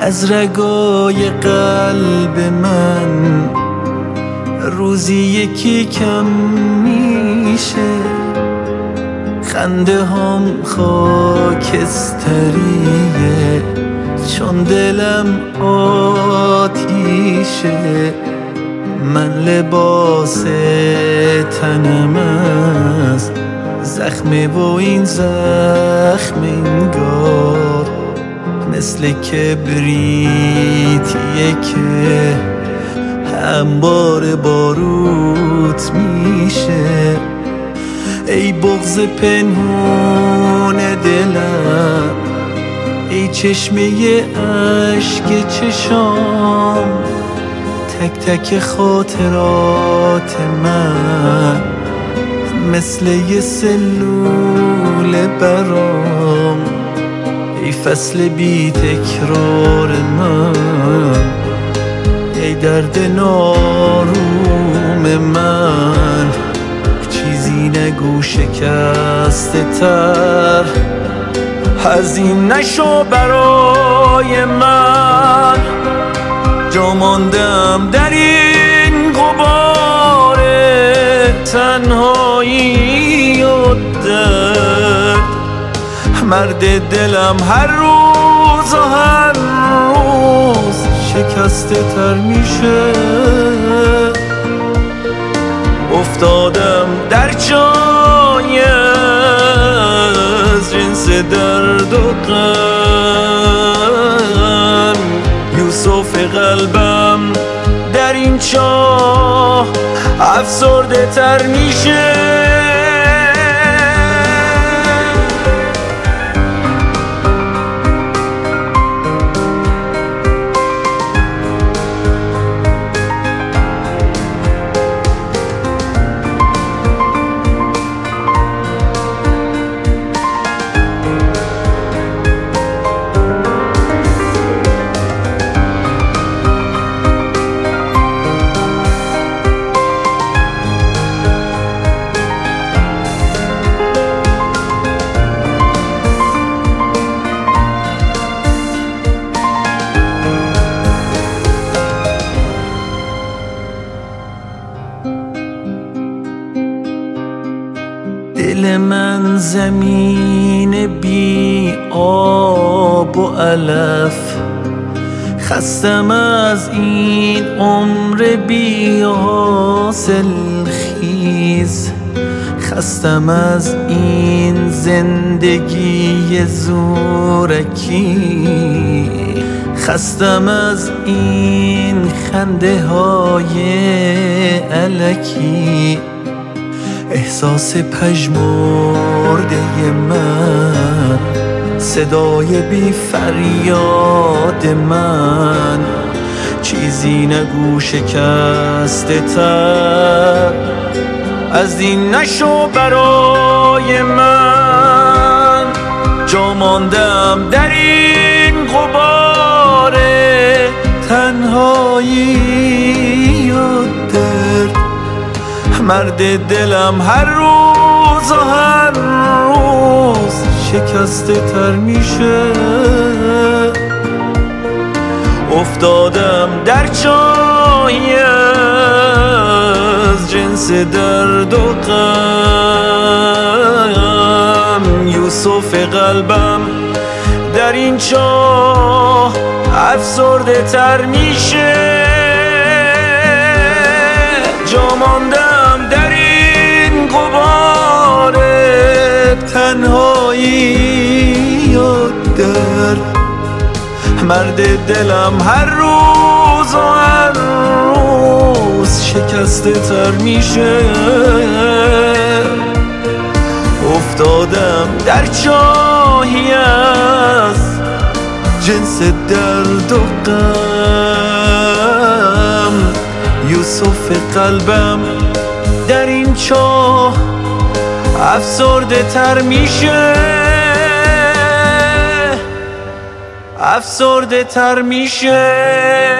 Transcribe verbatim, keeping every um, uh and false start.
از رگای قلب من روزی یکی کم میشه، خنده هم خاکستریه چون دلم آتیشه. من لباس تنم است زخمه و این زخم انگار مثل کبریتیه که همواره باروت میشه. ای بغض پنهون دلم، ای چشمه اشک چشام، تک تک خاطرات من مثل یه سلول برام. ای فصل بی تکرار من، ای درد ناروم من، چیزی نگو شکسته تر از این نشو برای من. جا ماندم در این غبار تنهایی و درد، مرد دلم هر روز و هر روز شکسته تر میشه. افتادم در جای از جنس درد و غم، یوسف قلبم در این چاه افسرده تر میشه. دل من زمین بی آب و علف، خستم از این عمر بی حاصل خیز، خستم از این زندگی زورکی، خستم از این خنده های الکی. احساس پژمرده من، صدای بی فریاد من، چیزی نگو شکسته تر از این نشو برای من. جا ماندم در این غبار تنهایی و درد، مرد دلم هر روز و هر روز شکسته تر میشه. افتادم در جایی از جنس درد و غم، یوسف قلبم در این چاه افسرده تر میشه. جا ماندم در این غبار تنهایی و درد، مرد دلم هر روز و هر روز شکسته تر میشه. افتادم در جایی از جنس درد و غم، یوسف قلبم در این چاه افسرده تر میشه، افسرده تر میشه.